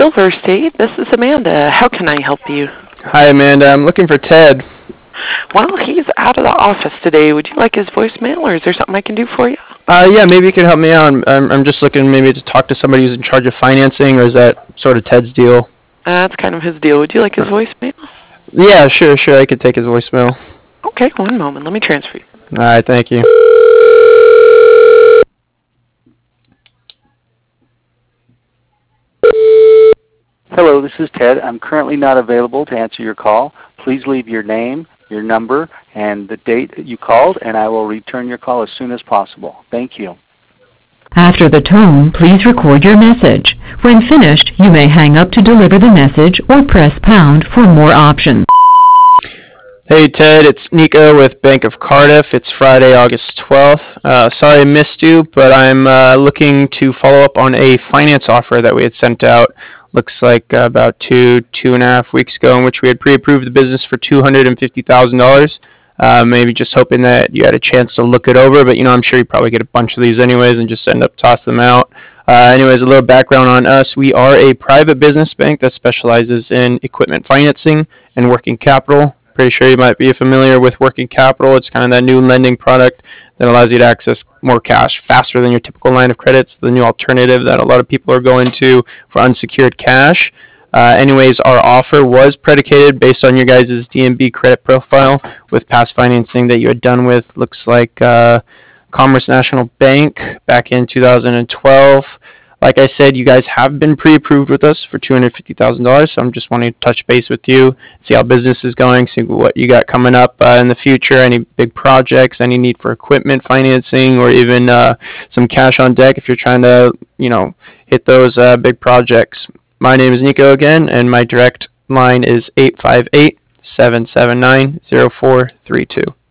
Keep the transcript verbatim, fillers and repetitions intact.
Silver State. This is Amanda. How can I help you? Hi, Amanda. I'm looking for Ted. Well, he's out of the office today. Would you like his voicemail, or is there something I can do for you? Uh, yeah, maybe you can help me out. I'm, I'm just looking maybe to talk to somebody who's in charge of financing, or is that sort of Ted's deal? Uh, that's kind of his deal. Would you like his voicemail? Yeah, sure, sure. I could take his voicemail. Okay, one moment. Let me transfer you. All right, thank you. Hello, this is Ted. I'm currently not available to answer your call. Please leave your name, your number, and the date that you called, and I will return your call as soon as possible. Thank you. After the tone, please record your message. When finished, you may hang up to deliver the message or press pound for more options. Hey, Ted. It's Nico with Bank of Cardiff. It's Friday, August twelfth. Uh, sorry I missed you, but I'm uh, looking to follow up on a finance offer that we had sent out. Looks like uh, about two, two and a half weeks ago, in which we had pre-approved the business for two hundred fifty thousand dollars. Uh, maybe just hoping that you had a chance to look it over, but you know, I'm sure you probably get a bunch of these anyways and just end up tossing them out. Uh, anyways, a little background on us. We are a private business bank that specializes in equipment financing and working capital. Pretty sure you might be familiar with working capital. It's kind of that new lending product that allows you to access more cash faster than your typical line of credit. It's the new alternative that a lot of people are going to for unsecured cash. Uh, anyways, our offer was predicated based on your guys' D N B credit profile with past financing that you had done with, looks like uh, Commerce National Bank back in two thousand twelve. Like I said, you guys have been pre-approved with us for two hundred fifty thousand dollars, so I'm just wanting to touch base with you, see how business is going, see what you got coming up uh, in the future, any big projects, any need for equipment financing, or even uh, some cash on deck if you're trying to, you know, hit those uh, big projects. My name is Nico again, and my direct line is eight five eight, seven seven nine, zero four three two.